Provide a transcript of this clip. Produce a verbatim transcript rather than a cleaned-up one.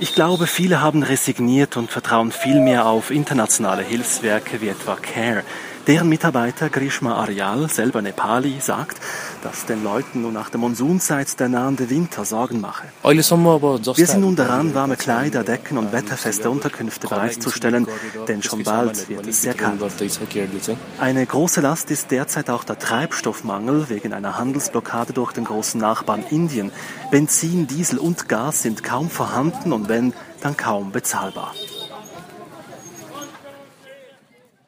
Ich glaube, viele haben resigniert und vertrauen vielmehr auf internationale Hilfswerke wie etwa CARE. Deren Mitarbeiter Grishma Aryal, selber Nepali, sagt, dass den Leuten nun nach der Monsunzeit der nahende Winter Sorgen mache. Wir sind nun daran, warme Kleider, Decken und wetterfeste Unterkünfte bereitzustellen, denn schon bald wird es sehr kalt. Eine große Last ist derzeit auch der Treibstoffmangel wegen einer Handelsblockade durch den großen Nachbarn Indien. Benzin, Diesel und Gas sind kaum vorhanden und wenn, dann kaum bezahlbar.